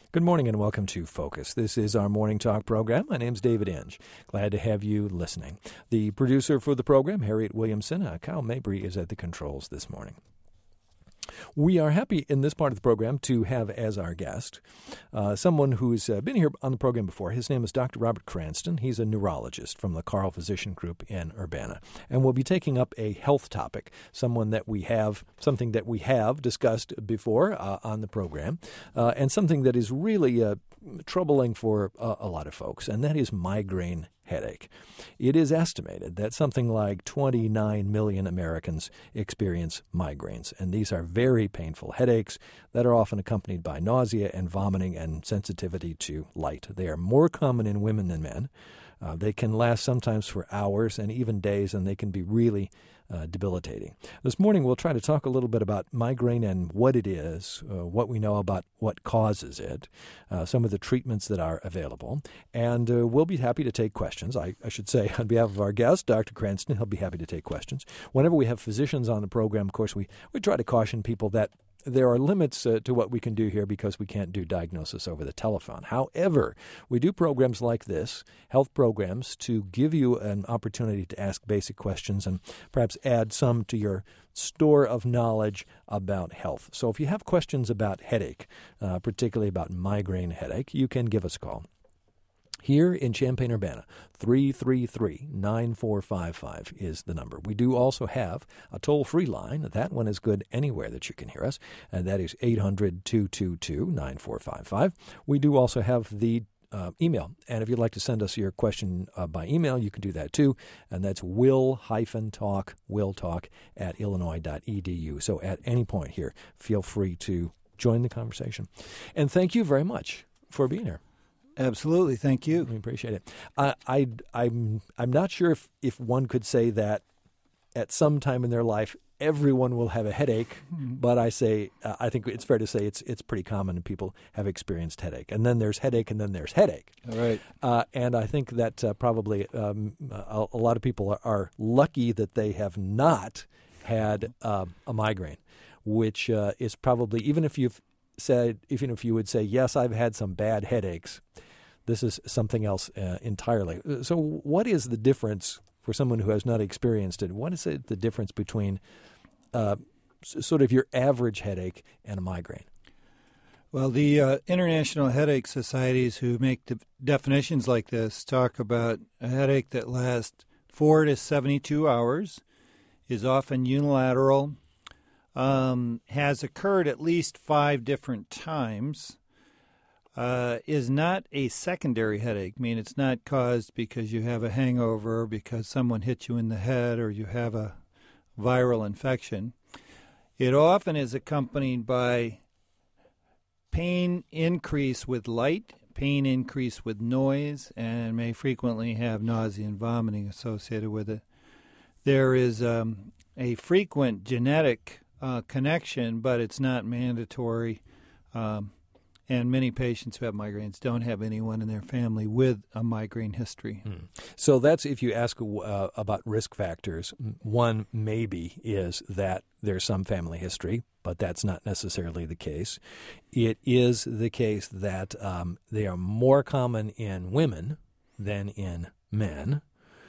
Good morning and welcome to Focus. This is our morning talk program. My name's David Inge. Glad to have you listening. The producer for the program, Harriet Williamson. Kyle Mabry is at the controls this morning. We are happy in this part of the program to have as our guest someone who's been here on the program before. His name is Dr. Robert Cranston. He's a neurologist from the Carle Physician Group in Urbana. And we'll be taking up a health topic, something that we have discussed before on the program, and something that is really troubling for a lot of folks, and that is migraine headache. It is estimated that something like 29 million Americans experience migraines, and these are very painful headaches that are often accompanied by nausea and vomiting and sensitivity to light. They are more common in women than men. They can last sometimes for hours and even days, and they can be really debilitating. This morning, we'll try to talk a little bit about migraine and what it is, what we know about what causes it, some of the treatments that are available, and we'll be happy to take questions. I should say, on behalf of our guest, Dr. Cranston, he'll be happy to take questions. Whenever we have physicians on the program, of course, we try to caution people that there are limits to what we can do here because we can't do diagnosis over the telephone. However, we do programs like this, health programs, to give you an opportunity to ask basic questions and perhaps add some to your store of knowledge about health. So if you have questions about headache, particularly about migraine headache, you can give us a call. Here in Champaign-Urbana, 333-9455 is the number. We do also have a toll-free line. That one is good anywhere that you can hear us, and that is 800-222-9455. We do also have the email, and if you'd like to send us your question by email, you can do that too, and that's willtalk at illinois.edu. So at any point here, feel free to join the conversation. And thank you very much for being here. Absolutely. Thank you. We appreciate it. I'm not sure if one could say that at some time in their life everyone will have a headache, but I think it's fair to say it's pretty common and people have experienced headache. And then there's headache and then there's headache. All right. And I think that probably a lot of people are lucky that they have not had a migraine, which is probably, even if you would say, yes, I've had some bad headaches, this is something else entirely. So what is the difference for someone who has not experienced it? What is the difference between sort of your average headache and a migraine? Well, the International Headache Societies who make definitions like this talk about a headache that lasts 4 to 72 hours, is often unilateral, has occurred at least 5 different times, is not a secondary headache. I mean, it's not caused because you have a hangover, because someone hit you in the head, or you have a viral infection. It often is accompanied by pain increase with light, pain increase with noise, and may frequently have nausea and vomiting associated with it. There is a frequent genetic connection, but it's not mandatory. And many patients who have migraines don't have anyone in their family with a migraine history. So that's, if you ask about risk factors, one maybe is that there's some family history, but that's not necessarily the case. It is the case that they are more common in women than in men.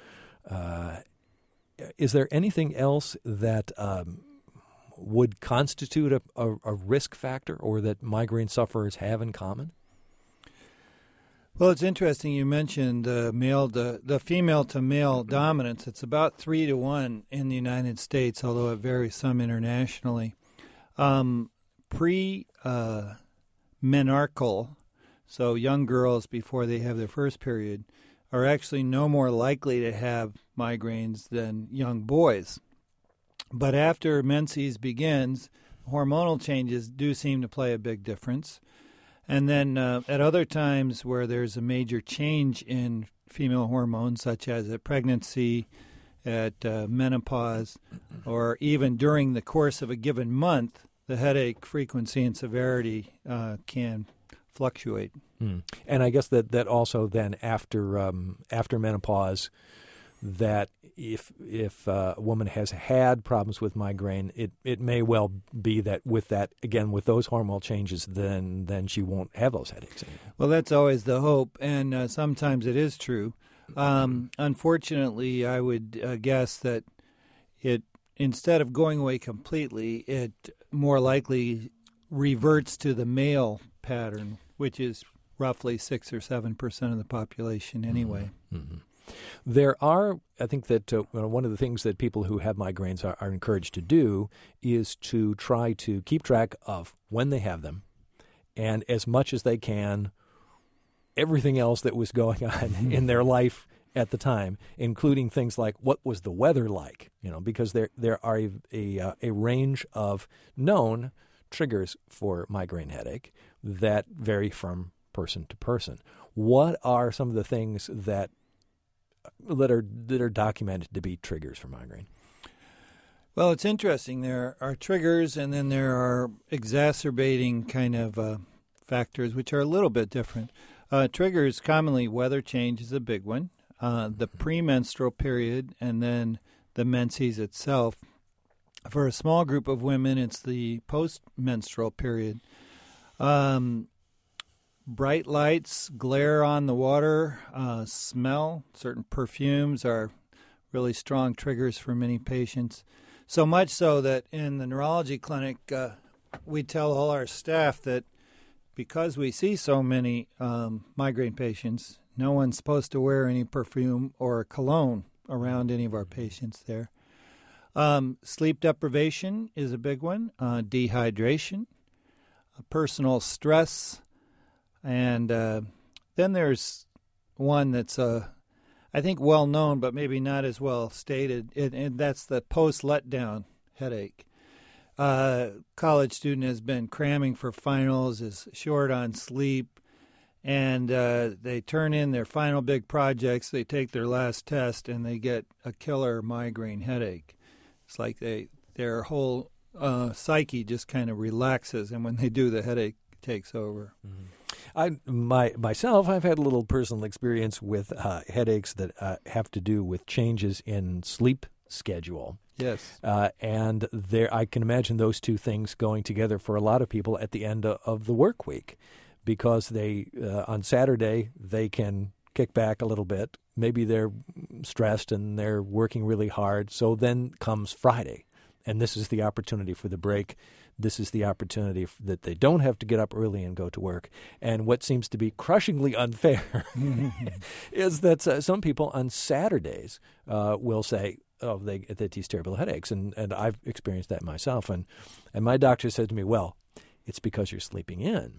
Is there anything else that would constitute a risk factor, or that migraine sufferers have in common? Well, it's interesting you mentioned the female to male dominance. It's about 3 to 1 in the United States, although it varies some internationally. Pre-menarchal, so young girls before they have their first period, are actually no more likely to have migraines than young boys. But after menses begins, hormonal changes do seem to play a big difference. And then at other times where there's a major change in female hormones, such as at pregnancy, at menopause, or even during the course of a given month, the headache frequency and severity can fluctuate. And I guess that also then after menopause, that if a woman has had problems with migraine, it may well be that with those hormonal changes, then she won't have those headaches anymore. Well, that's always the hope, and sometimes it is true. Unfortunately, I would guess that it, instead of going away completely, it more likely reverts to the male pattern, which is roughly 6 or 7% of the population anyway. Mm-hmm. There are, I think that one of the things that people who have migraines are encouraged to do is to try to keep track of when they have them, and as much as they can, everything else that was going on in their life at the time, including things like what was the weather like, because there are a range of known triggers for migraine headache that vary from person to person. What are some of the things that are documented to be triggers for migraine? Well, it's interesting. There are triggers, and then there are exacerbating kind of factors, which are a little bit different. Triggers, commonly weather change is a big one, the premenstrual period, and then the menses itself. For a small group of women, it's the postmenstrual period. Bright lights, glare on the water, smell, certain perfumes are really strong triggers for many patients. So much so that in the neurology clinic, we tell all our staff that because we see so many migraine patients, no one's supposed to wear any perfume or cologne around any of our patients there. Sleep deprivation is a big one, dehydration, personal stress, and then there's one that's, I think, well known, but maybe not as well stated, and that's the post-letdown headache. College student has been cramming for finals, is short on sleep, and they turn in their final big projects, they take their last test, and they get a killer migraine headache. It's like their whole psyche just kind of relaxes, and when they do, the headache takes over. Mm-hmm. Myself, I've had a little personal experience with headaches that have to do with changes in sleep schedule. Yes. And I can imagine those two things going together for a lot of people at the end of the work week, because on Saturday they can kick back a little bit. Maybe they're stressed and they're working really hard. So then comes Friday, and this is the opportunity for the break. This is the opportunity that they don't have to get up early and go to work. And what seems to be crushingly unfair is that some people on Saturdays will say, oh, they get these terrible headaches. And I've experienced that myself. And my doctor said to me, well, it's because you're sleeping in.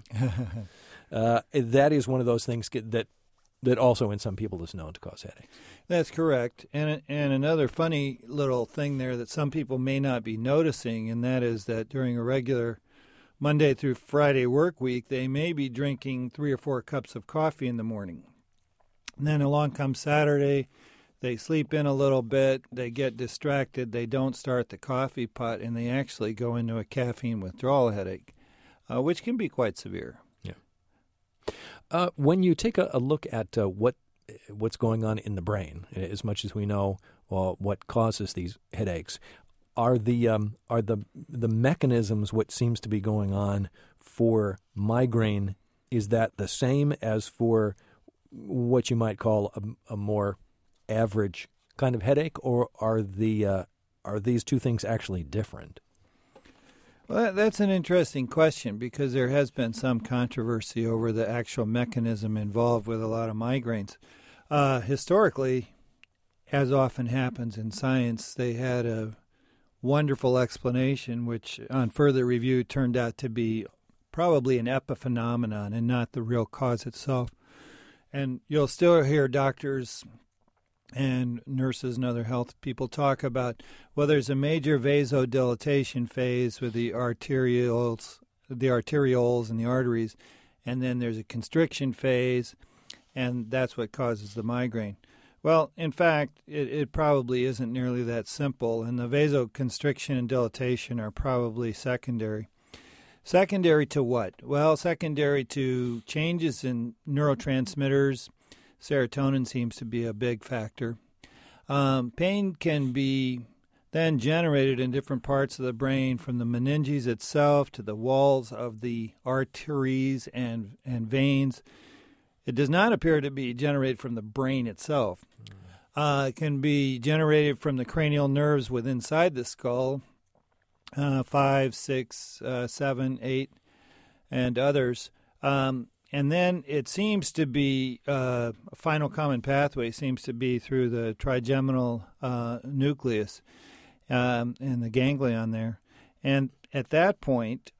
That is one of those things that also in some people is known to cause headaches. That's correct. And another funny little thing there that some people may not be noticing, and that is that during a regular Monday through Friday work week, they may be drinking 3 or 4 cups of coffee in the morning. And then along comes Saturday, they sleep in a little bit, they get distracted, they don't start the coffee pot, and they actually go into a caffeine withdrawal headache, which can be quite severe. Yeah. When you take a look at what's going on in the brain, as much as we know what causes these headaches, are the mechanisms, what seems to be going on for migraine, is that the same as for what you might call a more average kind of headache, or are these two things actually different? Well, that's an interesting question, because there has been some controversy over the actual mechanism involved with a lot of migraines. Historically, as often happens in science, they had a wonderful explanation, which on further review turned out to be probably an epiphenomenon and not the real cause itself. And you'll still hear doctors and nurses and other health people talk about, well, there's a major vasodilatation phase with the arterioles and the arteries, and then there's a constriction phase, and that's what causes the migraine. Well, in fact, it probably isn't nearly that simple, and the vasoconstriction and dilatation are probably secondary. Secondary to what? Well, secondary to changes in neurotransmitters. Serotonin seems to be a big factor. Pain can be then generated in different parts of the brain, from the meninges itself to the walls of the arteries and veins. It does not appear to be generated from the brain itself. It can be generated from the cranial nerves within inside the skull, 5, 6, 7, 8, and others. And then it seems to be, a final common pathway seems to be through the trigeminal nucleus and the ganglion there. And at that point,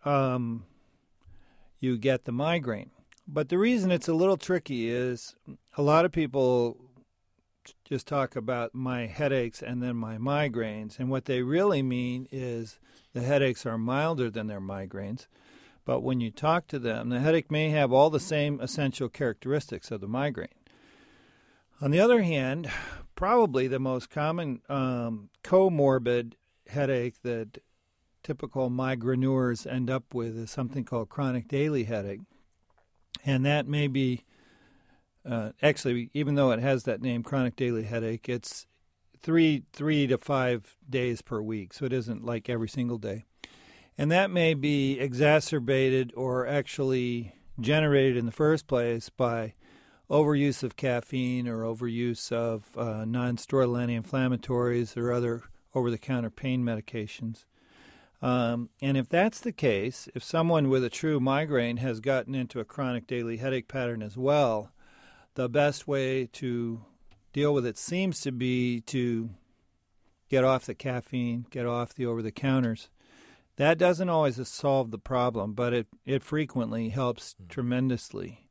you get the migraine. But the reason it's a little tricky is a lot of people just talk about my headaches and then my migraines. And what they really mean is the headaches are milder than their migraines. But when you talk to them, the headache may have all the same essential characteristics of the migraine. On the other hand, probably the most common comorbid headache that typical migraineurs end up with is something called chronic daily headache. And that may be, actually, even though it has that name, chronic daily headache, it's 3 to 5 days per week, so it isn't like every single day. And that may be exacerbated or actually generated in the first place by overuse of caffeine or overuse of non-steroidal anti-inflammatories or other over-the-counter pain medications. And if that's the case, if someone with a true migraine has gotten into a chronic daily headache pattern as well, the best way to deal with it seems to be to get off the caffeine, get off the over-the-counters. That doesn't always solve the problem, but it frequently helps tremendously.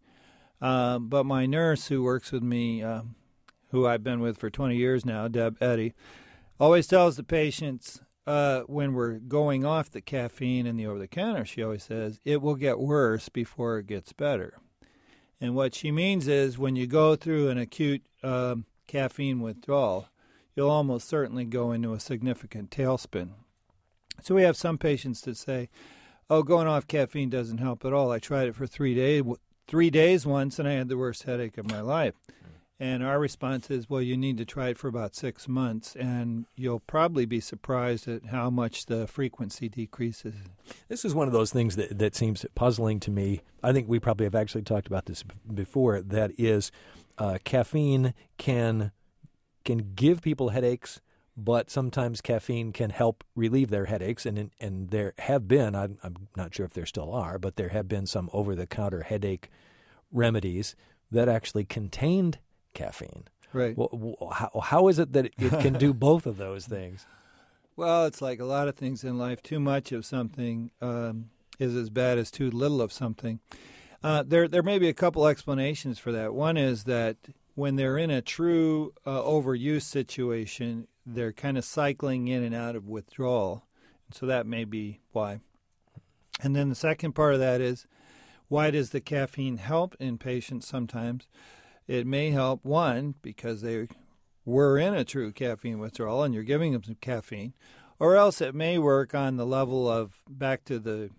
But my nurse who works with me, who I've been with for 20 years now, Deb Eddy, always tells the patients, when we're going off the caffeine and the over-the-counter, she always says, it will get worse before it gets better. And what she means is when you go through an acute caffeine withdrawal, you'll almost certainly go into a significant tailspin. So we have some patients that say, oh, going off caffeine doesn't help at all. I tried it for 3 days once, and I had the worst headache of my life. And our response is, well, you need to try it for about 6 months, and you'll probably be surprised at how much the frequency decreases. This is one of those things that seems puzzling to me. I think we probably have actually talked about this before. That is, caffeine can give people headaches, but sometimes caffeine can help relieve their headaches. And there have been, I'm not sure if there still are, but there have been some over-the-counter headache remedies that actually contained caffeine. Right. Well, how is it that it can do both of those things? Well, it's like a lot of things in life. Too much of something is as bad as too little of something. There may be a couple explanations for that. One is that when they're in a true overuse situation, they're kind of cycling in and out of withdrawal. And so that may be why. And then the second part of that is, why does the caffeine help in patients sometimes? It may help, one, because they were in a true caffeine withdrawal and you're giving them some caffeine, or else it may work on the level of back to the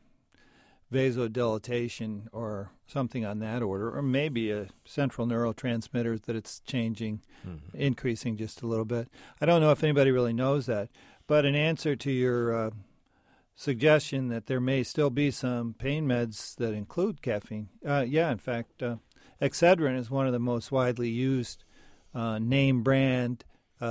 vasodilatation or something on that order, or maybe a central neurotransmitter that it's changing, increasing just a little bit. I don't know if anybody really knows that, but in answer to your suggestion that there may still be some pain meds that include caffeine, in fact, Excedrin is one of the most widely used name brand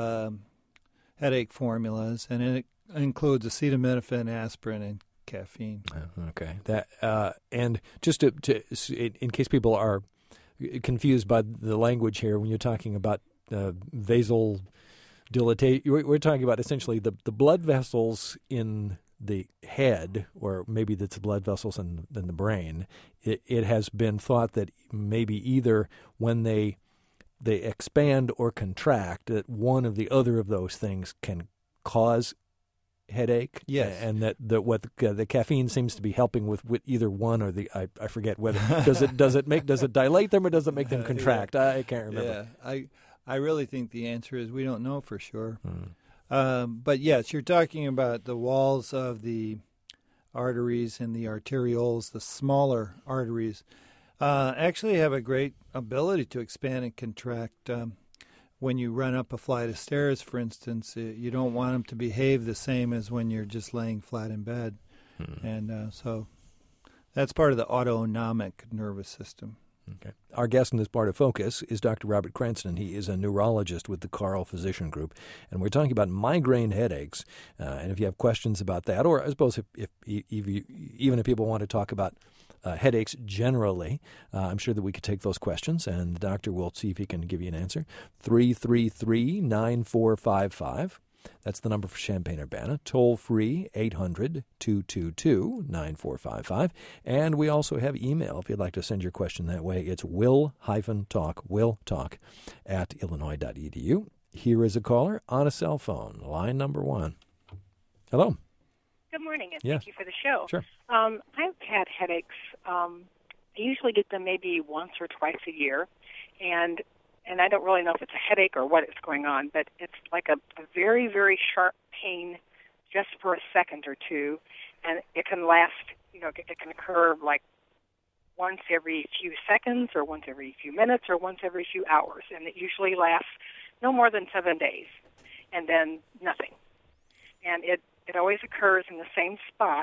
headache formulas, and it includes acetaminophen, aspirin, and caffeine. Okay. And just to in case people are confused by the language here, when you're talking about vasodilatation, we're talking about essentially the blood vessels in the head, or maybe that's the blood vessels in the brain. It has been thought that maybe either when they expand or contract, that one of the other of those things can cause headache. Yes, and that the caffeine seems to be helping with either one or the. I forget whether does it dilate them or does it make them contract? Yeah. I can't remember. Yeah, I really think the answer is we don't know for sure. But yes, you're talking about the walls of the arteries and the arterioles, the smaller arteries, actually have a great ability to expand and contract. when you run up a flight of stairs, for instance, you don't want them to behave the same as when you're just laying flat in bed. And so that's part of the autonomic nervous system. Okay. Our guest in this part of Focus is Dr. Robert Cranston. He is a neurologist with the Carle Physician Group, and we're talking about migraine headaches. And if you have questions about that, or I suppose even if people want to talk about headaches generally, I'm sure that we could take those questions, and the doctor will see if he can give you an answer. 333-9455. That's the number for Champaign-Urbana. Toll-free, 800-222-9455. And we also have email. If you'd like to send your question that way, it's will-talk at illinois.edu. Here is a caller on a cell phone, line number 1. Hello. Good morning, and Yes. Thank you for the show. Sure. I've had headaches. I usually get them maybe once or twice a year, and I don't really know if it's a headache or what is going on, but it's like a very, very sharp pain just for a second or two, and it can last, it can occur like once every few seconds or once every few minutes or once every few hours, and it usually lasts no more than 7 days, and then nothing. And it always occurs in the same spot,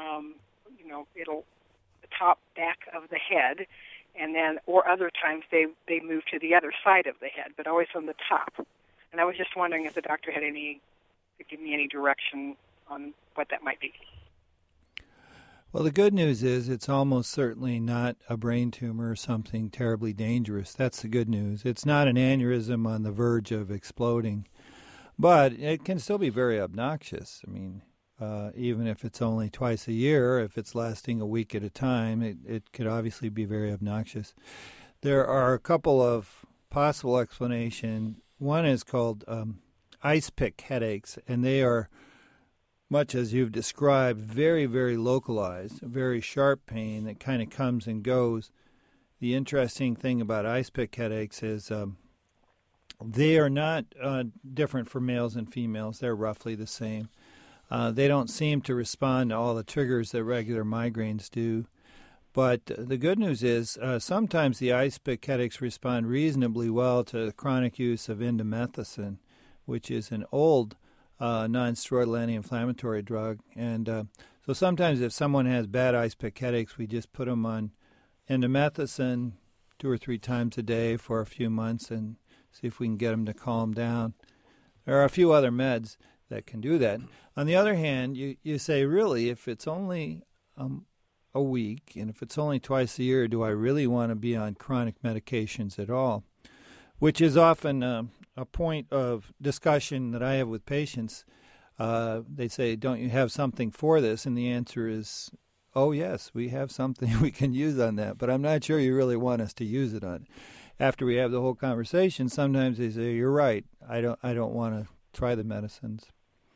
the top back of the head, and then, or other times they move to the other side of the head, but always on the top. And I was just wondering if the doctor could give me any direction on what that might be. Well, the good news is it's almost certainly not a brain tumor or something terribly dangerous. That's the good news. It's not an aneurysm on the verge of exploding, but it can still be very obnoxious. I mean, even if it's only twice a year, if it's lasting a week at a time, it could obviously be very obnoxious. There are a couple of possible explanations. One is called ice pick headaches, and they are, much as you've described, very, very localized, very sharp pain that kind of comes and goes. The interesting thing about ice pick headaches is they are not different for males and females. They're roughly the same. They don't seem to respond to all the triggers that regular migraines do. But the good news is sometimes the ice pick headaches respond reasonably well to the chronic use of indomethacin, which is an old non-steroidal anti-inflammatory drug. And so sometimes if someone has bad ice pick headaches, we just put them on indomethacin 2 or 3 times a day for a few months and see if we can get them to calm down. There are a few other meds that can do that. On the other hand, you say, really, if it's only a week and if it's only twice a year, do I really want to be on chronic medications at all? Which is often a point of discussion that I have with patients. They say, don't you have something for this? And the answer is, oh, yes, we have something we can use on that, but I'm not sure you really want us to use it on. After we have the whole conversation, sometimes they say, you're right, I don't want to try the medicines.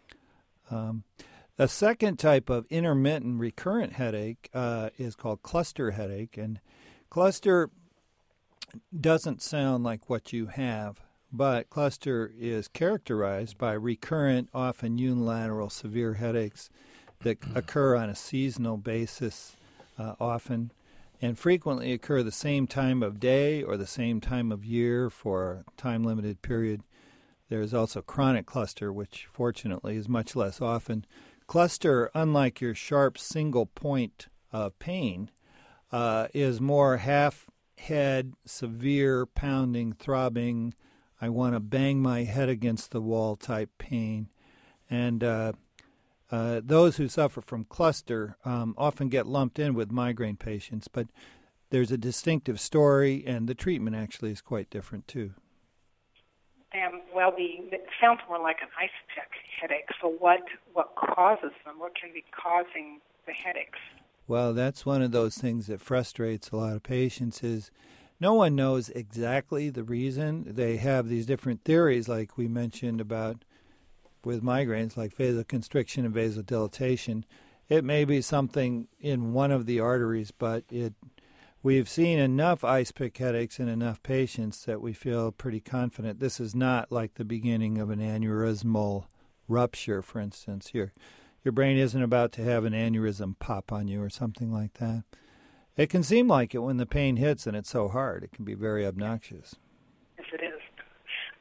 The second type of intermittent recurrent headache is called cluster headache, and cluster doesn't sound like what you have, but cluster is characterized by recurrent, often unilateral severe headaches that occur on a seasonal basis often and frequently occur the same time of day or the same time of year for a time-limited period. There's also chronic cluster, which fortunately is much less often. Cluster, unlike your sharp single point of pain, is more half-head, severe, pounding, throbbing, I want to bang my head against the wall type pain. And those who suffer from cluster often get lumped in with migraine patients, but there's a distinctive story, and the treatment actually is quite different too. Well, it sounds more like an ice pick headache. So what causes them? What can be causing the headaches? Well, that's one of those things that frustrates a lot of patients is no one knows exactly the reason. They have these different theories like we mentioned about with migraines like vasoconstriction and vasodilatation. It may be something in one of the arteries, but we've seen enough ice pick headaches in enough patients that we feel pretty confident. This is not like the beginning of an aneurysmal rupture, for instance. Your brain isn't about to have an aneurysm pop on you or something like that. It can seem like it when the pain hits and it's so hard. It can be very obnoxious. Yes, it is.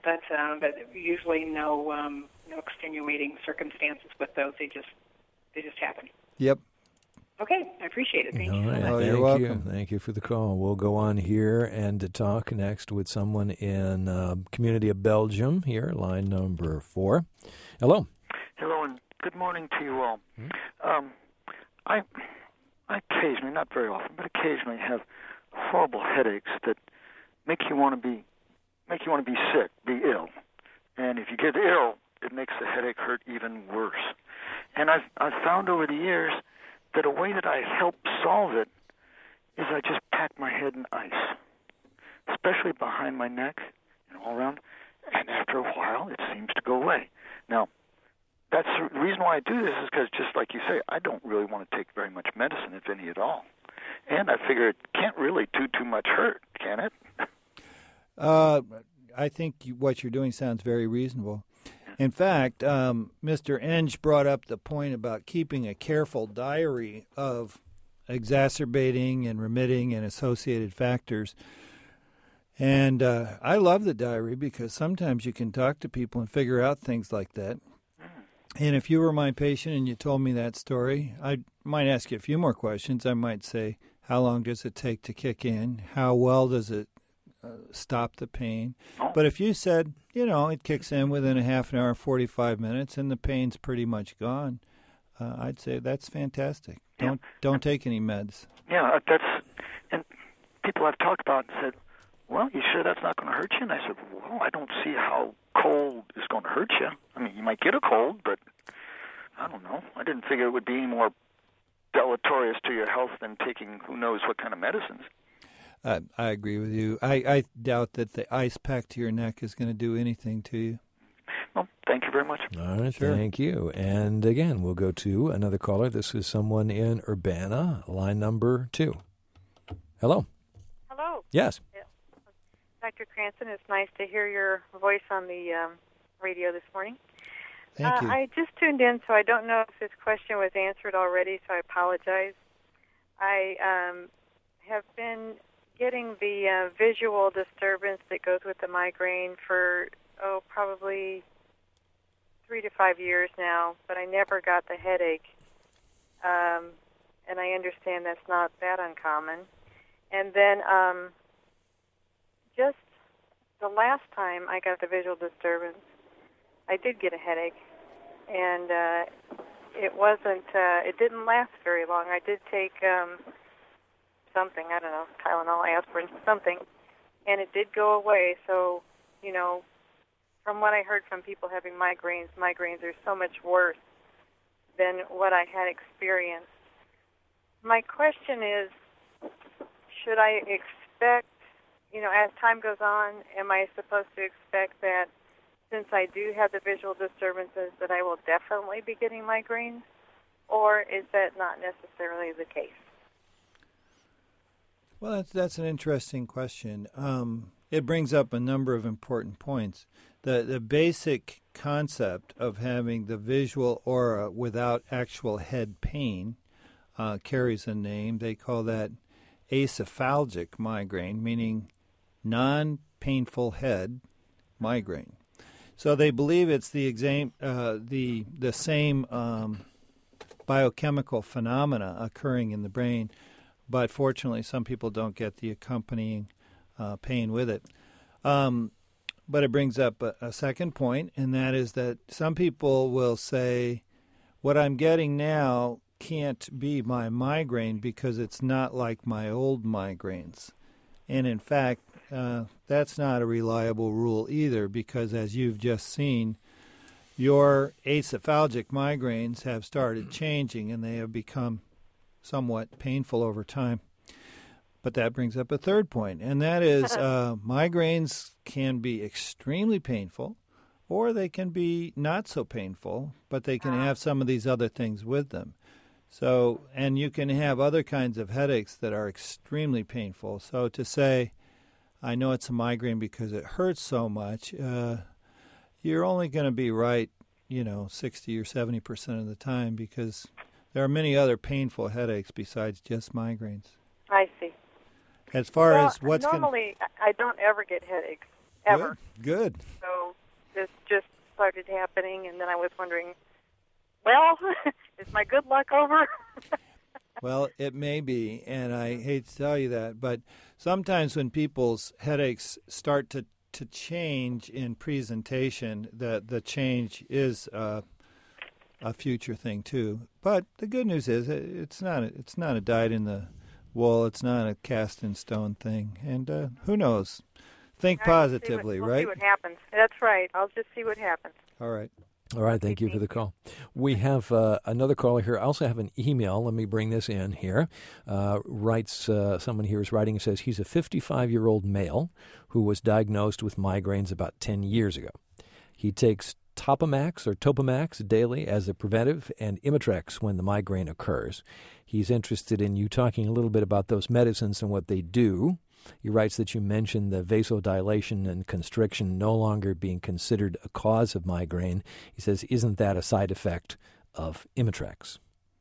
but usually no extenuating circumstances with those. They just happen. Yep. Okay, I appreciate it. Thank you so All right, much. You're welcome. Thank you for the call. We'll go on here and to talk next with someone in community of Belgium here, line number 4. Hello. Hello, and good morning to you all. I occasionally, not very often, but occasionally have horrible headaches that make you want to be sick, be ill. And if you get ill, it makes the headache hurt even worse. And I've found over the years that a way that I help solve it is I just pack my head in ice, especially behind my neck and all around. And after a while, it seems to go away. Now, that's the reason why I do this is because, just like you say, I don't really want to take very much medicine, if any at all. And I figure it can't really do too much hurt, can it? I think what you're doing sounds very reasonable. In fact, Mr. Enge brought up the point about keeping a careful diary of exacerbating and remitting and associated factors. And I love the diary because sometimes you can talk to people and figure out things like that. And if you were my patient and you told me that story, I might ask you a few more questions. I might say, how long does it take to kick in? How well does it stop the pain? But if you said, it kicks in within a half an hour, 45 minutes, and the pain's pretty much gone, I'd say that's fantastic. Don't take any meds. Yeah, and people I've talked about said, well, you sure that's not going to hurt you? And I said, well, I don't see how cold is going to hurt you. I mean, you might get a cold, but I don't know. I didn't figure it would be any more deleterious to your health than taking who knows what kind of medicines. I agree with you. I doubt that the ice pack to your neck is going to do anything to you. Well, thank you very much. All right, Sure. Thank you. And again, we'll go to another caller. This is someone in Urbana, line number 2. Hello. Hello. Yes. Dr. Cranston, it's nice to hear your voice on the radio this morning. Thank you. I just tuned in, so I don't know if this question was answered already, so I apologize. I have been getting the visual disturbance that goes with the migraine for, probably 3 to 5 years now, but I never got the headache. And I understand that's not that uncommon. And then just the last time I got the visual disturbance, I did get a headache, and it didn't last very long. I did take something, I don't know, Tylenol, aspirin, something, and it did go away. So, from what I heard from people having migraines are so much worse than what I had experienced. My question is, should I expect, as time goes on, am I supposed to expect that since I do have the visual disturbances that I will definitely be getting migraines, or is that not necessarily the case? Well, that's an interesting question. It brings up a number of important points. The basic concept of having the visual aura without actual head pain carries a name. They call that acephalgic migraine, meaning non-painful head migraine. So they believe it's the same biochemical phenomena occurring in the brain, but fortunately some people don't get the accompanying pain with it. But it brings up a second point, and that is that some people will say, what I'm getting now can't be my migraine because it's not like my old migraines. And in fact, that's not a reliable rule either, because as you've just seen, your acephalgic migraines have started changing and they have become somewhat painful over time. But that brings up a third point, and that is migraines can be extremely painful, or they can be not so painful, but they can have some of these other things with them. So, and you can have other kinds of headaches that are extremely painful. So to say, I know it's a migraine because it hurts so much, you're only going to be right, 60 or 70% of the time, because there are many other painful headaches besides just migraines. I see. As far as what's normally, I don't ever get headaches, ever. Good. So this just started happening, and then I was wondering, well, is my good luck over? Well, it may be, and I hate to tell you that, but sometimes when people's headaches start to change in presentation, the change is a future thing too. But the good news is it's not a dyed in the wool. It's not a cast in stone thing. And who knows? Think positively, we'll right? See what happens. That's right. I'll just see what happens. All right. All right, thank you for the call. We have another caller here. I also have an email. Let me bring this in here. Someone here is writing and says he's a 55-year-old male who was diagnosed with migraines about 10 years ago. He takes Topamax daily as a preventive and Imitrex when the migraine occurs. He's interested in you talking a little bit about those medicines and what they do. He writes that you mentioned the vasodilation and constriction no longer being considered a cause of migraine. He says, isn't that a side effect of Imitrex?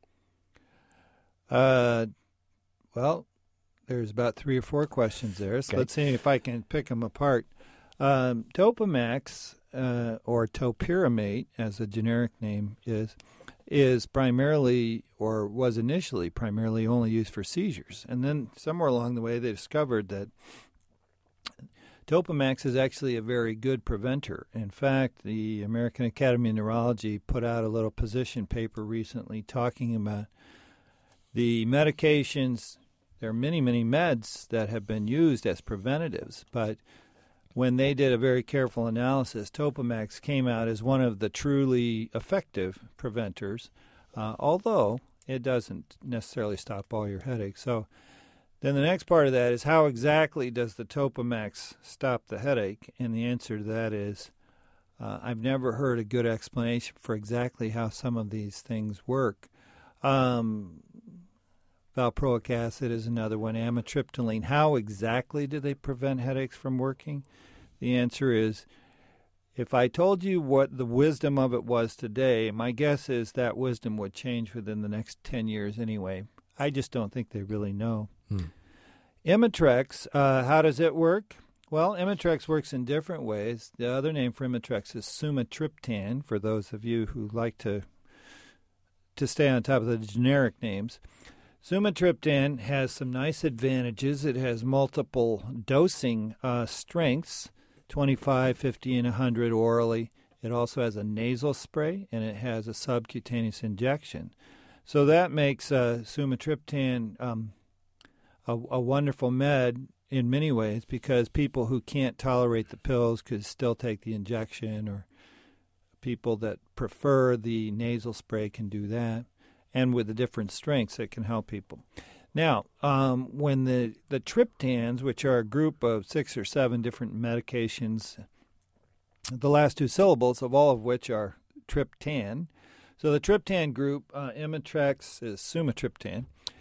Well, there's about 3 or 4 questions there, so Let's see if I can pick them apart. Topamax, or topiramate, as the generic name is primarily, or was initially primarily only used for seizures. And then somewhere along the way they discovered that Topamax is actually a very good preventer. In fact, the American Academy of Neurology put out a little position paper recently talking about the medications. There are many, many meds that have been used as preventatives, but when they did a very careful analysis, Topamax came out as one of the truly effective preventers, although it doesn't necessarily stop all your headaches. So then the next part of that is, how exactly does the Topamax stop the headache? And the answer to that is, I've never heard a good explanation for exactly how some of these things work. Valproic acid is another one. Amitriptyline. How exactly do they prevent headaches from working? The answer is, if I told you what the wisdom of it was today, my guess is that wisdom would change within the next 10 years anyway. I just don't think they really know. Imitrex, how does it work? Well, Imitrex works in different ways. The other name for Imitrex is sumatriptan, for those of you who like to stay on top of the generic names. Sumatriptan has some nice advantages. It has multiple dosing strengths, 25, 50, and 100 orally. It also has a nasal spray, and it has a subcutaneous injection. So that makes sumatriptan a wonderful med in many ways, because people who can't tolerate the pills could still take the injection, or people that prefer the nasal spray can do that. And with the different strengths, it can help people. Now, when the triptans, which are a group of 6 or 7 different medications, the last 2 syllables of all of which are triptan. So the triptan group, Imitrex is sumatriptan.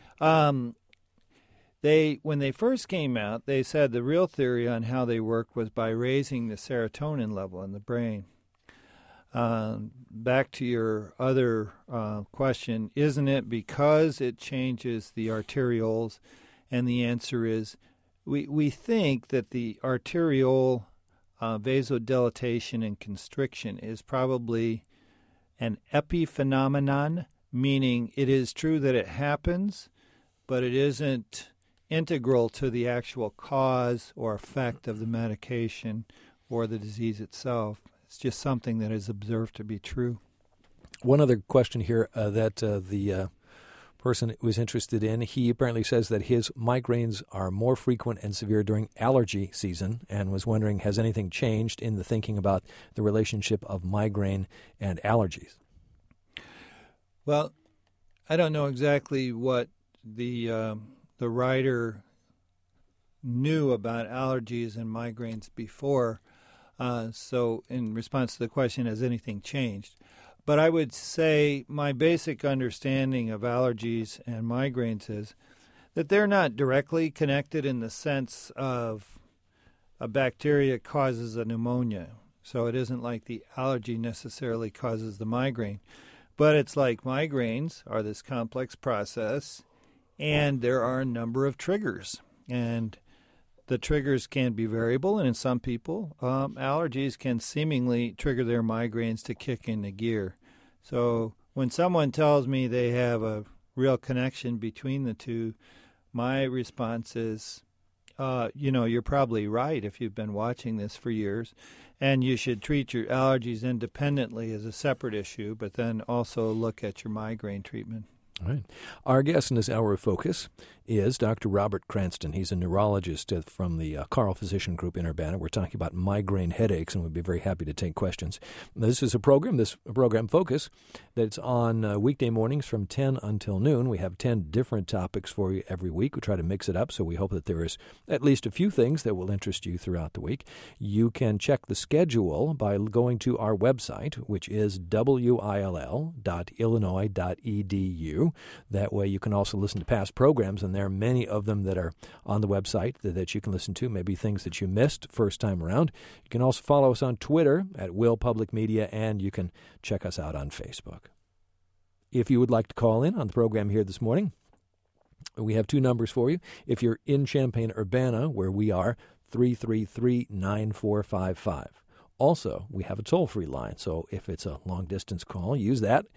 When they first came out, they said the real theory on how they work was by raising the serotonin level in the brain. Back to your other question, isn't it because it changes the arterioles? And the answer is, we think that the arteriole vasodilatation and constriction is probably an epiphenomenon, meaning it is true that it happens, but it isn't integral to the actual cause or effect of the medication or the disease itself. It's just something that is observed to be true. One other question here that the person was interested in, he apparently says that his migraines are more frequent and severe during allergy season, and was wondering, has anything changed in the thinking about the relationship of migraine and allergies? Well, I don't know exactly what the writer knew about allergies and migraines before. So in response to the question, has anything changed? But I would say my basic understanding of allergies and migraines is that they're not directly connected in the sense of a bacteria causes a pneumonia. So it isn't like the allergy necessarily causes the migraine. But it's like migraines are this complex process, and there are a number of triggers. And the triggers can be variable, and in some people, allergies can seemingly trigger their migraines to kick into gear. So when someone tells me they have a real connection between the two, my response is, you're probably right if you've been watching this for years, and you should treat your allergies independently as a separate issue, but then also look at your migraine treatment. All right. Our guest in this hour of focus is Dr. Robert Cranston. He's a neurologist from the Carl Physician Group in Urbana. We're talking about migraine headaches, and we'd be very happy to take questions. This is a program Focus, that's on weekday mornings from 10 until noon. We have 10 different topics for you every week. We try to mix it up, so we hope that there is at least a few things that will interest you throughout the week. You can check the schedule by going to our website, which is will.illinois.edu. That way you can also listen to past programs, and there are many of them that are on the website that you can listen to, maybe things that you missed first time around. You can also follow us on Twitter at Will Public Media, and you can check us out on Facebook. If you would like to call in on the program here this morning, we have two numbers for you. If you're in Champaign-Urbana, where we are, 333-9455. Also, we have a toll-free line, so if it's a long-distance call, use that,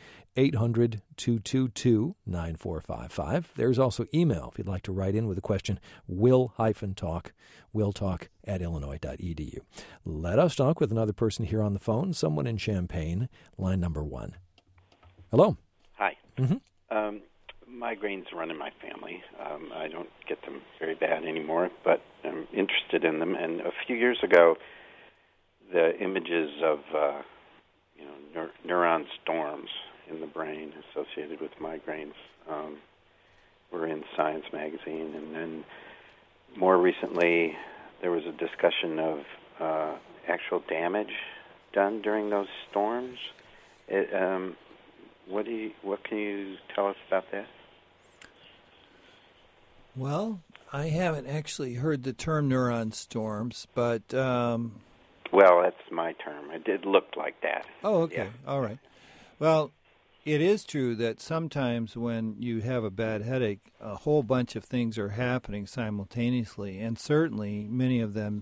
800-222-9455. There's also email if you'd like to write in with a question, willtalk at illinois.edu. Let us talk with another person here on the phone, someone in Champaign, line number 1. Hello. Hi. Migraines run in my family. I don't get them very bad anymore, but I'm interested in them. And a few years ago, the images of neuron storms in the brain associated with migraines were in Science magazine, and then more recently there was a discussion of actual damage done during those storms. What can you tell us about that? Well, I haven't actually heard the term neuron storms, but well, that's my term. It did look like that. Oh, okay. Yeah. All right. Well, it is true that sometimes when you have a bad headache, a whole bunch of things are happening simultaneously, and certainly many of them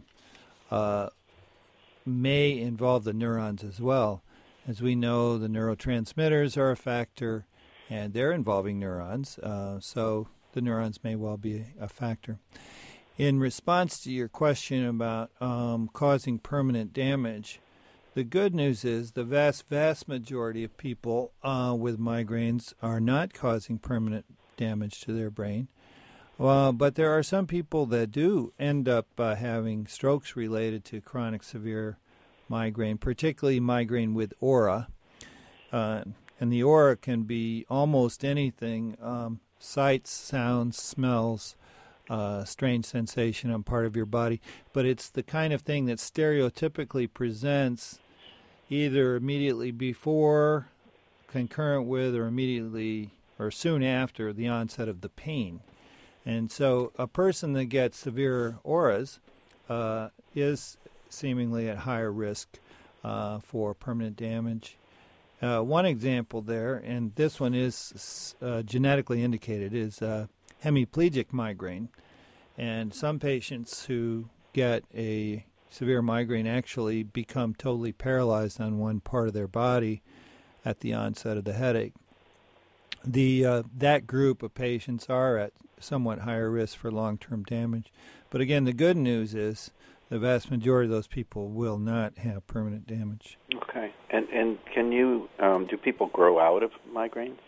may involve the neurons as well. As we know, the neurotransmitters are a factor, and they're involving neurons, so the neurons may well be a factor. In response to your question about causing permanent damage, the good news is the vast majority of people with migraines are not causing permanent damage to their brain. But there are some people that do end up having strokes related to chronic severe migraine, particularly migraine with aura. And the aura can be almost anything, sights, sounds, smells, strange sensation on part of your body, but it's the kind of thing that stereotypically presents either immediately before, concurrent with, or immediately or soon after the onset of the pain. And so a person that gets severe auras is seemingly at higher risk for permanent damage. One example there, and this one is genetically indicated, is hemiplegic migraine. And some patients who get a severe migraine actually become totally paralyzed on one part of their body at the onset of the headache. That group of patients are at somewhat higher risk for long-term damage. But again, the good news is the vast majority of those people will not have permanent damage. Okay. And can you, do people grow out of migraines?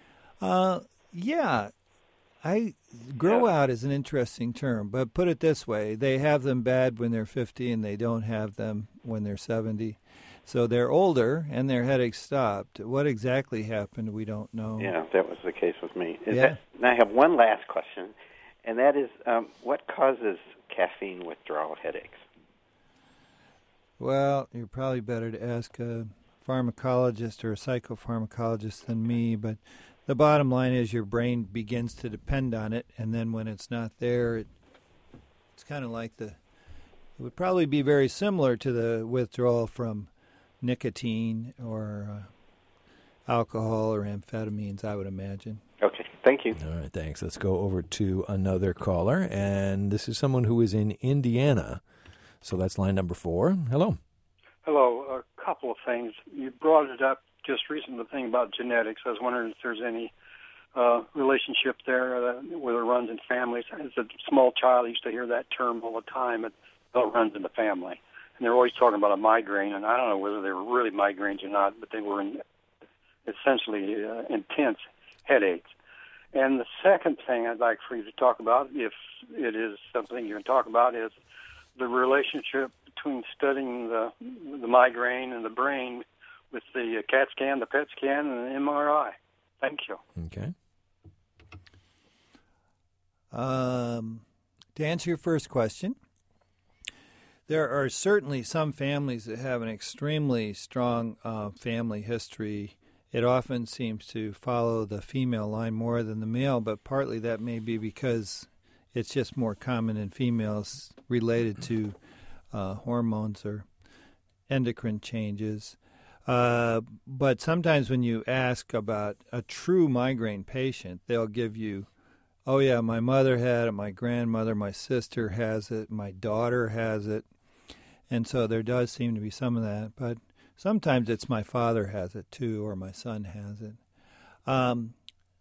Yeah. Grow out is an interesting term, but put it this way, they have them bad when they're 50 and they don't have them when they're 70. So they're older and their headaches stopped. What exactly happened, we don't know. Yeah, that was the case with me. And I have one last question, and that is, what causes caffeine withdrawal headaches? Well, you're probably better to ask a pharmacologist or a psychopharmacologist than me, but the bottom line is your brain begins to depend on it, and then when it's not there, it's kind of like it would probably be very similar to the withdrawal from nicotine or alcohol or amphetamines, I would imagine. Okay. Thank you. All right, thanks. Let's go over to another caller, and this is someone who is in Indiana. So that's line number 4. Hello. Hello. A couple of things. You brought it up just recently, the thing about genetics. I was wondering if there's any relationship there, whether it runs in families. As a small child, I used to hear that term all the time. It runs in the family. And they're always talking about a migraine, and I don't know whether they were really migraines or not, but they were essentially intense headaches. And the second thing I'd like for you to talk about, if it is something you can talk about, is the relationship between studying the migraine and the brain with the CAT scan, the PET scan, and the MRI. Thank you. Okay. To answer your first question, there are certainly some families that have an extremely strong family history. It often seems to follow the female line more than the male, but partly that may be because it's just more common in females related to hormones or endocrine changes. But sometimes when you ask about a true migraine patient, they'll give you, oh yeah, my mother had it, my grandmother, my sister has it, my daughter has it. And so there does seem to be some of that. But sometimes it's my father has it too, or my son has it. On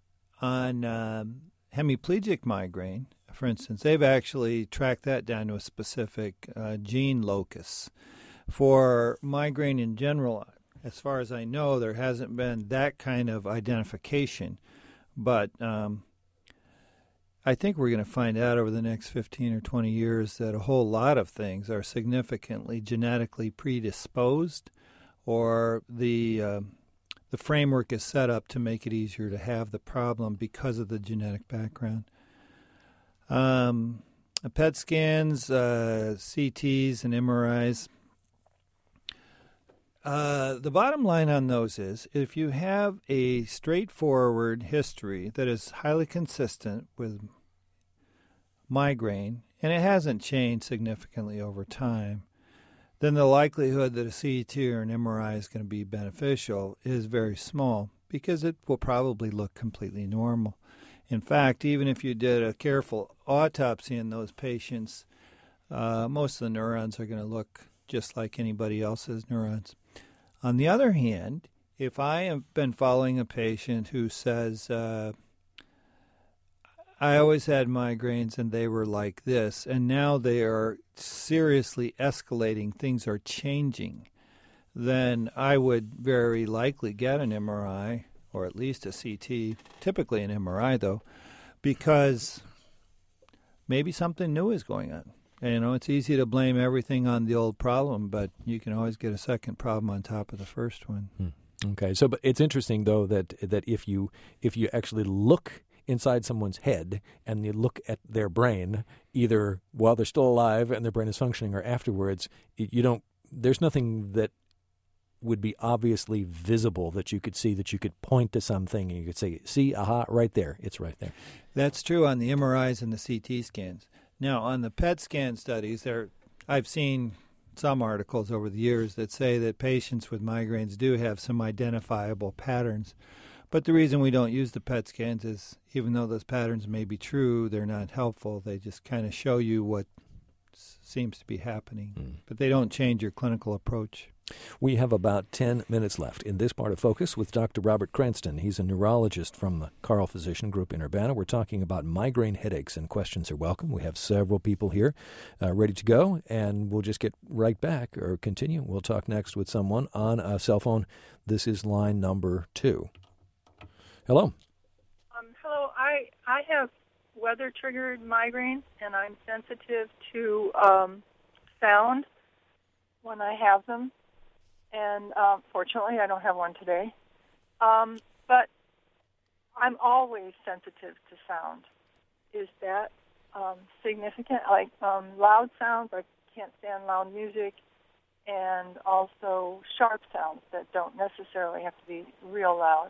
hemiplegic migraine, for instance, they've actually tracked that down to a specific gene locus. For migraine in general, as far as I know, there hasn't been that kind of identification. But I think we're going to find out over the next 15 or 20 years that a whole lot of things are significantly genetically predisposed, or the framework is set up to make it easier to have the problem because of the genetic background. PET scans, CTs, and MRIs. The bottom line on those is if you have a straightforward history that is highly consistent with migraine, and it hasn't changed significantly over time, then the likelihood that a CT or an MRI is going to be beneficial is very small because it will probably look completely normal. In fact, even if you did a careful autopsy in those patients, most of the neurons are going to look just like anybody else's neurons. On the other hand, if I have been following a patient who says, I always had migraines and they were like this, and now they are seriously escalating, things are changing, then I would very likely get an MRI or at least a CT, typically an MRI though, because maybe something new is going on. You know, it's easy to blame everything on the old problem, but you can always get a second problem on top of the first one. Okay, so but it's interesting though that if you actually look inside someone's head and you look at their brain, either while they're still alive and their brain is functioning, or afterwards, there's nothing that would be obviously visible that you could see, that you could point to something and you could say, see, aha, right there, it's right there. That's true on the MRIs and the CT scans. Now, on the PET scan studies, I've seen some articles over the years that say that patients with migraines do have some identifiable patterns. But the reason we don't use the PET scans is, even though those patterns may be true, they're not helpful. They just kind of show you what seems to be happening. But they don't change your clinical approach. We have about 10 minutes left in this part of Focus with Dr. Robert Cranston. He's a neurologist from the Carl Physician Group in Urbana. We're talking about migraine headaches, and questions are welcome. We have several people here ready to go, and we'll just get right back or continue. We'll talk next with someone on a cell phone. This is line number 2. Hello. Hello. I have weather-triggered migraine, and I'm sensitive to sound when I have them. And fortunately, I don't have one today. But I'm always sensitive to sound. Is that significant? Like loud sounds, I can't stand loud music, and also sharp sounds that don't necessarily have to be real loud.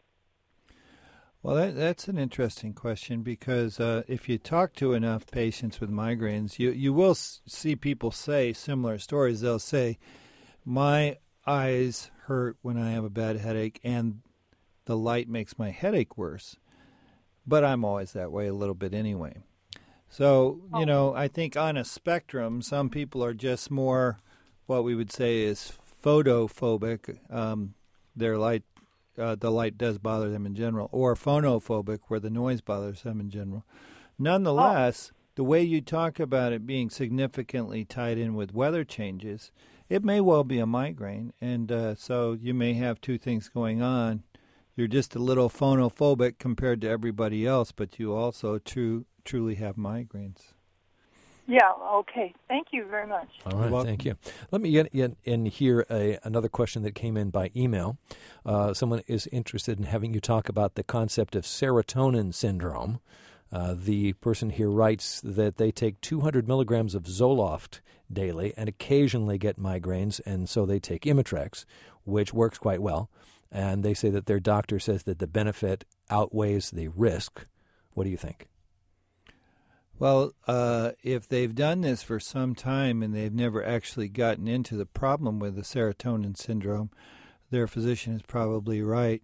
Well, that's an interesting question, because if you talk to enough patients with migraines, you will see people say similar stories. They'll say, my eyes hurt when I have a bad headache, and the light makes my headache worse. but I'm always that way a little bit anyway. So, I think on a spectrum, some people are just more what we would say is photophobic. Their light, the light does bother them in general, or phonophobic, where the noise bothers them in general. Nonetheless, the way you talk about it being significantly tied in with weather changes, it may well be a migraine, and so you may have two things going on. You're just a little phonophobic compared to everybody else, but you also truly have migraines. Yeah, okay. Thank you very much. All right, thank you. Let me get in here another question that came in by email. Someone is interested in having you talk about the concept of serotonin syndrome. The person here writes that they take 200 milligrams of Zoloft daily and occasionally get migraines, and so they take Imitrex, which works quite well. And they say that their doctor says that the benefit outweighs the risk. What do you think? Well, if they've done this for some time and they've never actually gotten into the problem with the serotonin syndrome, their physician is probably right.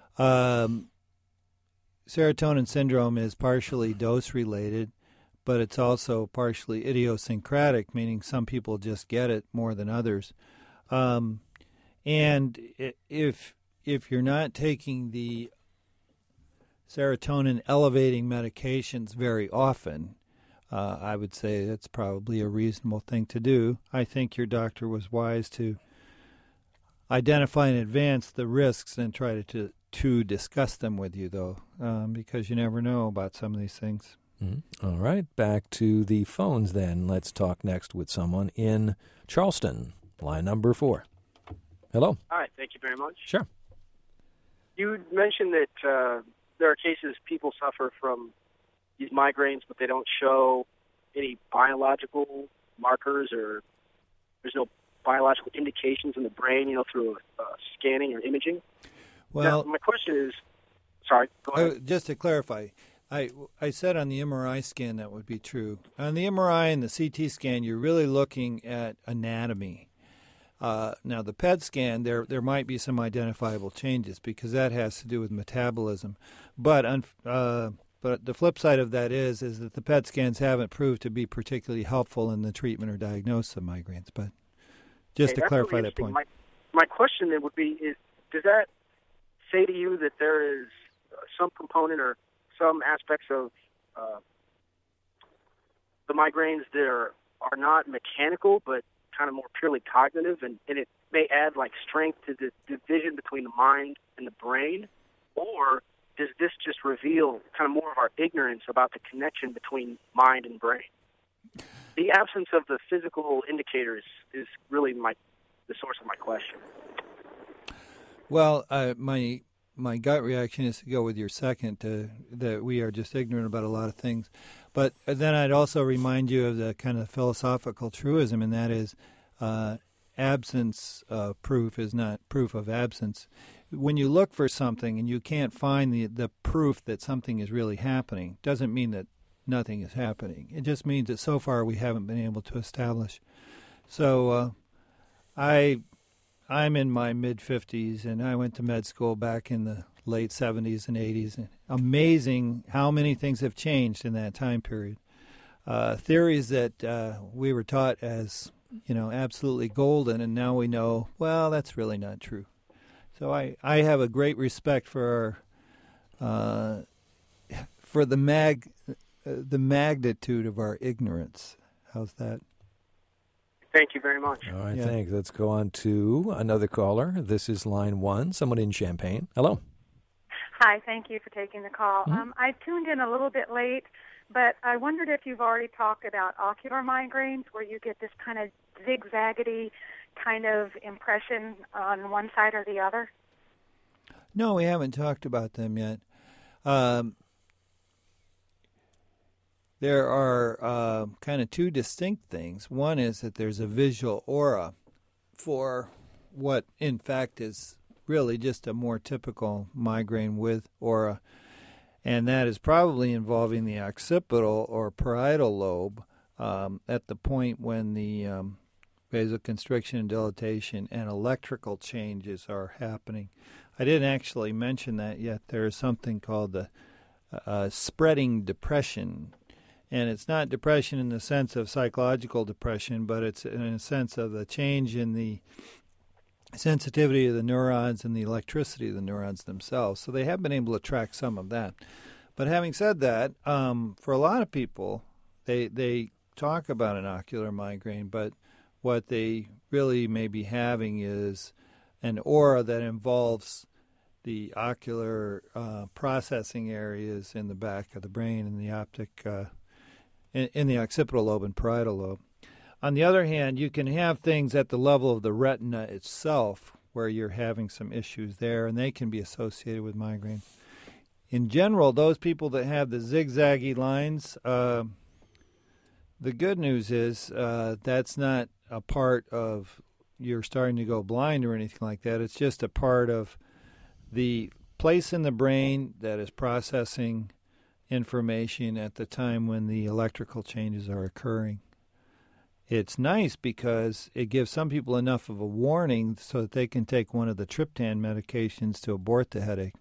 Serotonin syndrome is partially dose-related, but it's also partially idiosyncratic, meaning some people just get it more than others. And if you're not taking the serotonin-elevating medications very often, I would say that's probably a reasonable thing to do. I think your doctor was wise to identify in advance the risks and try to discuss them with you, though, because you never know about some of these things. Mm-hmm. All right, back to the phones then. Let's talk next with someone in Charleston, line number 4. Hello. Hi, thank you very much. Sure. You mentioned that there are cases people suffer from these migraines, but they don't show any biological markers, or there's no biological indications in the brain, through scanning or imaging. Well, now, my question is, sorry, go ahead. Just to clarify, I said on the MRI scan that would be true. On the MRI and the CT scan, you're really looking at anatomy. Now, the PET scan, there might be some identifiable changes because that has to do with metabolism. But the flip side of that is that the PET scans haven't proved to be particularly helpful in the treatment or diagnosis of migraines. But just to clarify really that point. My question then would be, does that say to you that there is some component or some aspects of the migraines that are not mechanical but kind of more purely cognitive, and it may add strength to the division between the mind and the brain? Or does this just reveal kind of more of our ignorance about the connection between mind and brain? The absence of the physical indicators is really the source of my question. Well, my gut reaction is to go with your second, that we are just ignorant about a lot of things. But then I'd also remind you of the kind of philosophical truism, and that is absence proof is not proof of absence. When you look for something and you can't find the proof that something is really happening, doesn't mean that nothing is happening. It just means that so far we haven't been able to establish. So I'm in my mid-50s, and I went to med school back in the late 70s and 80s. And amazing how many things have changed in that time period. Theories that we were taught as, absolutely golden, and now we know, well, that's really not true. So I have a great respect for the magnitude of our ignorance. How's that? Thank you very much. All right, thanks. Let's go on to another caller. This is line 1, someone in Champaign. Hello. Hi, thank you for taking the call. Mm-hmm. I tuned in a little bit late, but I wondered if you've already talked about ocular migraines, where you get this kind of zigzaggedy kind of impression on one side or the other. No, we haven't talked about them yet. There are kind of two distinct things. One is that there's a visual aura for what, in fact, is really just a more typical migraine with aura, and that is probably involving the occipital or parietal lobe at the point when the vasoconstriction and dilatation and electrical changes are happening. I didn't actually mention that yet. There is something called the spreading depression. And it's not depression in the sense of psychological depression, but it's in a sense of the change in the sensitivity of the neurons and the electricity of the neurons themselves. So they have been able to track some of that. But having said that, for a lot of people, they talk about an ocular migraine, but what they really may be having is an aura that involves the ocular processing areas in the back of the brain and the optic, in the occipital lobe and parietal lobe. On the other hand, you can have things at the level of the retina itself where you're having some issues there, and they can be associated with migraine. In general, those people that have the zigzaggy lines, the good news is that's not a part of you're starting to go blind or anything like that. It's just a part of the place in the brain that is processing information at the time when the electrical changes are occurring. It's nice because it gives some people enough of a warning so that they can take one of the triptan medications to abort the headache.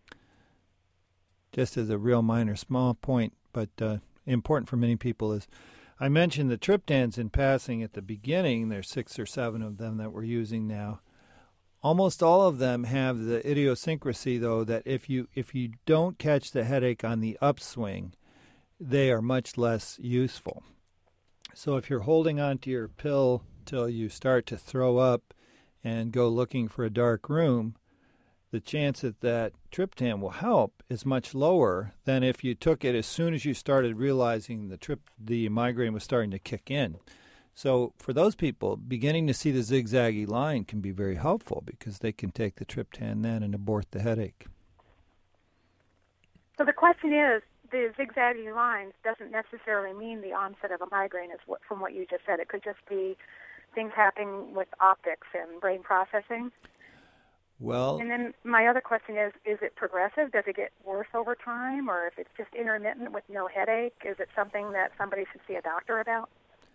Just as a real minor, small point, but important for many people is, I mentioned the triptans in passing at the beginning. There's 6 or 7 of them that we're using now. Almost all of them have the idiosyncrasy, though, that if you don't catch the headache on the upswing, they are much less useful. So if you're holding on to your pill till you start to throw up and go looking for a dark room, the chance that triptan will help is much lower than if you took it as soon as you started realizing the migraine was starting to kick in. So for those people, beginning to see the zigzaggy line can be very helpful because they can take the triptan then and abort the headache. So the question is, the zigzaggy lines doesn't necessarily mean the onset of a migraine, from what you just said. It could just be things happening with optics and brain processing. Well, and then my other question is it progressive? Does it get worse over time? Or if it's just intermittent with no headache, is it something that somebody should see a doctor about?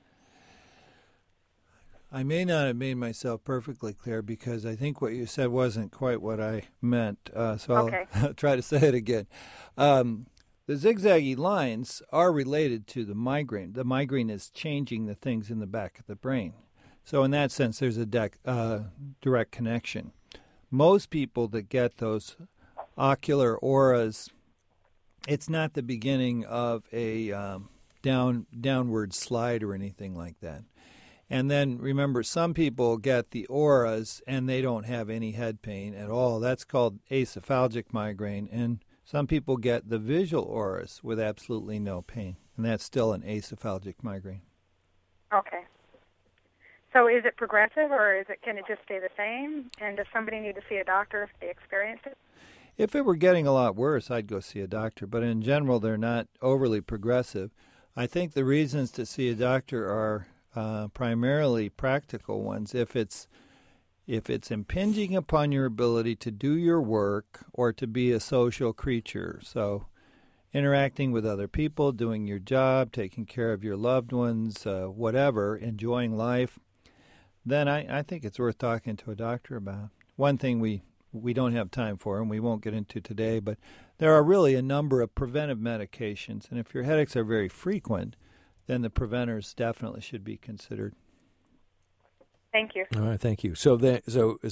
I may not have made myself perfectly clear because I think what you said wasn't quite what I meant. Okay. I'll try to say it again. The zigzaggy lines are related to the migraine. The migraine is changing the things in the back of the brain. So in that sense, there's a direct connection. Most people that get those ocular auras, it's not the beginning of a downward slide or anything like that. And then remember, some people get the auras and they don't have any head pain at all. That's called acephalgic migraine. And some people get the visual auras with absolutely no pain, and that's still an acephalgic migraine. Okay. So is it progressive, or can it just stay the same? And does somebody need to see a doctor if they experience it? If it were getting a lot worse, I'd go see a doctor. But in general, they're not overly progressive. I think the reasons to see a doctor are primarily practical ones. If it's impinging upon your ability to do your work or to be a social creature, so interacting with other people, doing your job, taking care of your loved ones, whatever, enjoying life, then I think it's worth talking to a doctor about. One thing we don't have time for and we won't get into today, but there are really a number of preventive medications, and if your headaches are very frequent, then the preventers definitely should be considered. Thank you. All right, thank you. So there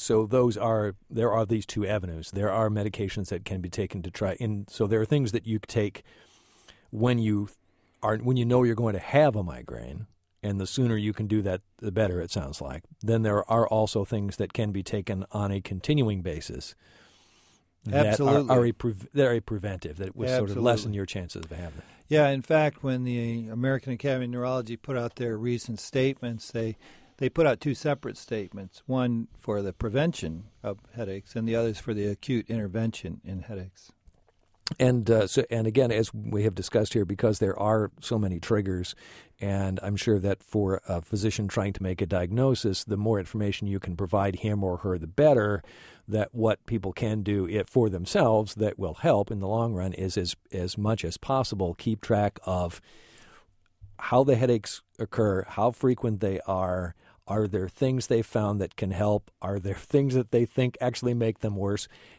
are these two avenues. There are medications that can be taken to try, and so there are things that you take when you know you're going to have a migraine, and the sooner you can do that, the better. It sounds like. Then there are also things that can be taken on a continuing basis. Absolutely, that are a preventive that would sort of lessen your chances of having it. Yeah, in fact, when the American Academy of Neurology put out their recent statements, they put out 2 separate statements, one for the prevention of headaches and the others for the acute intervention in headaches. And again, as we have discussed here, because there are so many triggers, and I'm sure that for a physician trying to make a diagnosis, the more information you can provide him or her, the better. That what people can do for themselves that will help in the long run is as much as possible keep track of how the headaches occur, how frequent they are. Are there things they found that can help? Are there things that they think actually make them worse?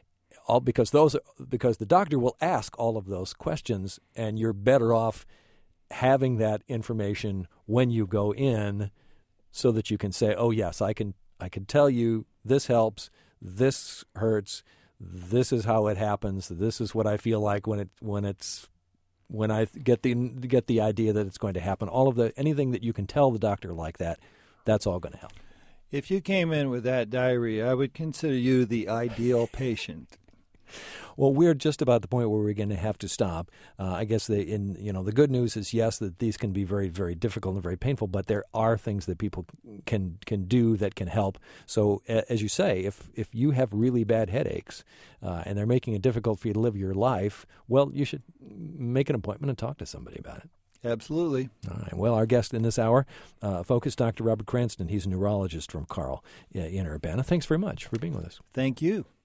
because the doctor will ask all of those questions, and you're better off having that information when you go in, so that you can say, "Oh yes, I can tell you this helps, this hurts, this is how it happens, this is what I feel like when I get the idea that it's going to happen." Anything that you can tell the doctor like that, that's all going to help. If you came in with that diarrhea, I would consider you the ideal patient. Well, we're just about the point where we're going to have to stop. I guess the good news is, yes, that these can be very, very difficult and very painful, but there are things that people can do that can help. So, as you say, if you have really bad headaches and they're making it difficult for you to live your life, well, you should make an appointment and talk to somebody about it. Absolutely. All right. Well, our guest in this hour, Focus, Dr. Robert Cranston. He's a neurologist from Carle in Urbana. Thanks very much for being with us. Thank you.